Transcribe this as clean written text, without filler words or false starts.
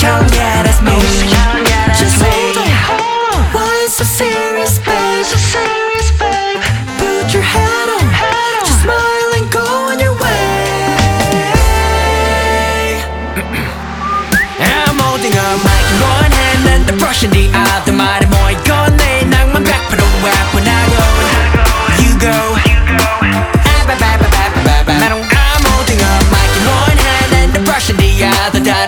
yeah, that's me. Just hold on, why so serious, babe? Put your head on, just smile and go on your way. I'm holding a mic in one hand and the brush in the other. 말해 뭐 이건데 낭만 100% rap when I go, you go. I'm holding a mic in one hand and the brush in the other.